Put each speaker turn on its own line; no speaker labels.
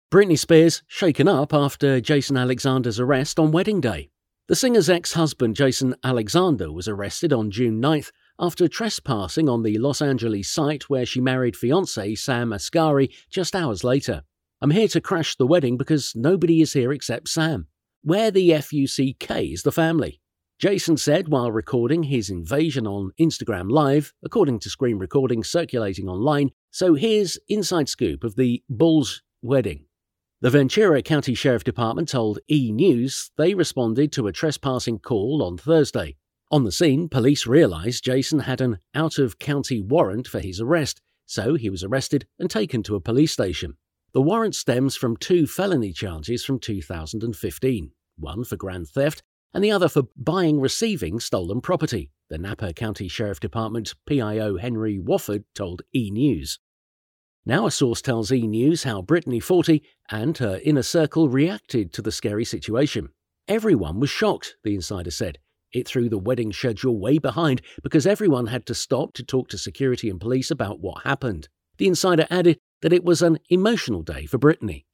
Britney Spears shaken up after Jason Alexander's arrest on wedding day. The singer's ex-husband Jason Alexander was arrested on June 9th after trespassing on the Los Angeles site where she married fiancé Sam Asghari just hours later. "I'm here to crash the wedding because nobody is here except Sam. Where the FUCK is the family?" Jason said while recording his invasion on Instagram Live, according to screen recordings circulating online. So here's inside scoop of the Bulls wedding. The Ventura County Sheriff Department told E! News they responded to a trespassing call on Thursday. On the scene, police realised Jason had an out-of-county warrant for his arrest, so he was arrested and taken to a police station. The warrant stems from 2 felony charges from 2015, one for grand theft and the other for receiving stolen property, the Napa County Sheriff Department PIO Henry Wofford told E! News. Now a source tells E! News how Britney, 40, and her inner circle reacted to the scary situation. "Everyone was shocked," the insider said. "It threw the wedding schedule way behind because everyone had to stop to talk to security and police about what happened." The insider added that it was an emotional day for Britney.